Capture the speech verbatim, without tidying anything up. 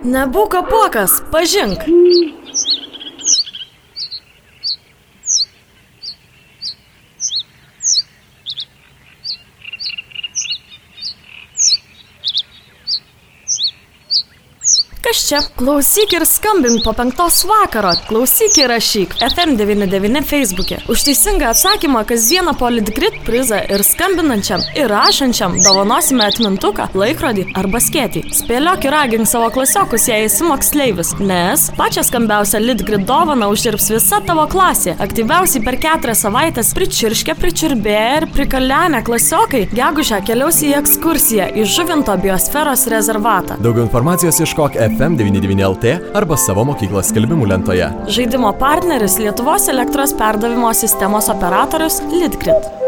Nebūk apuokas, pažink. Kas čia? Klausyk ir skambink po penktos vakaro. Klausyk ir rašyk F M devyni devyni Facebook'e. Už teisingą atsakymą kasdieną po Litgrid prizą ir skambinančiam, ir rašančiam dovanosime atmintuką, laikrodį arba skėtį. Spėliok ir ragink savo klasiokus, jei esi moksleivis, nes pačią skambiausią Litgrid dovaną uždirbs visa tavo klasė. Aktyviausiai per keturias savaitės Pričirškę, Pričiurbėję ir Prikalenę klasiokai gegužę keliaus į ekskursiją į Žuvinto biosferos rezervatą. Daugiau informacijos ieškok F M devyni devyni L T arba savo mokyklos skelbimų lentoje. Žaidimo partneris Lietuvos elektros perdavimo sistemos operatorius Litgrid.